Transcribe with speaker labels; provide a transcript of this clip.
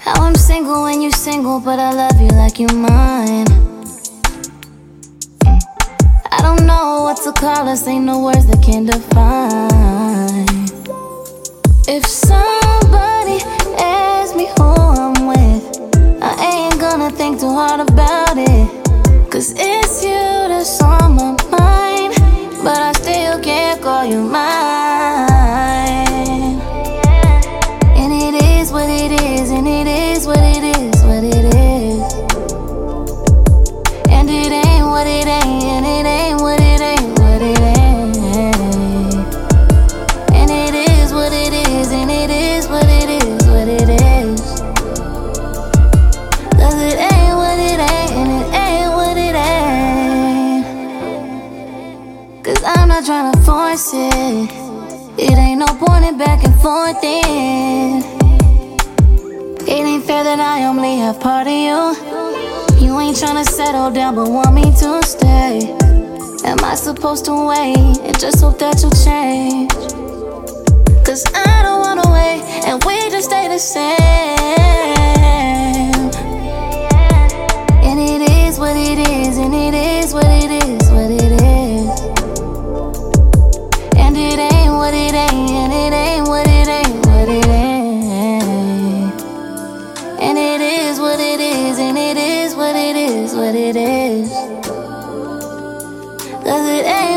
Speaker 1: How I'm single when you single, but I love you like you mine. I don't know what to call us, ain't no words that can define. If somebody asks me who I'm with, I ain't gonna think too hard about it, 'cause it's you that's on my mind, but I still can't call you mine. And it is what it is, and it is what it is, what it is. And it ain't what it ain't, and it ain't what it ain't, what it ain't. And it is what it is, and it is what it is, what it is. 'Cause it ain't what it ain't, and it ain't what it ain't. 'Cause I'm not tryna force it. It ain't no point in back and forth in. It ain't fair that I only have part of you. You ain't tryna settle down but want me to stay. Am I supposed to wait and just hope that you change? 'Cause I don't wanna wait and we just stay the same. And it is what it is, and it is what it is, what it is. And it ain't what it ain't, and it ain't what it ain't, what it ain't. And it is what it is, and it is what it is, what it is. 'Cause it ain't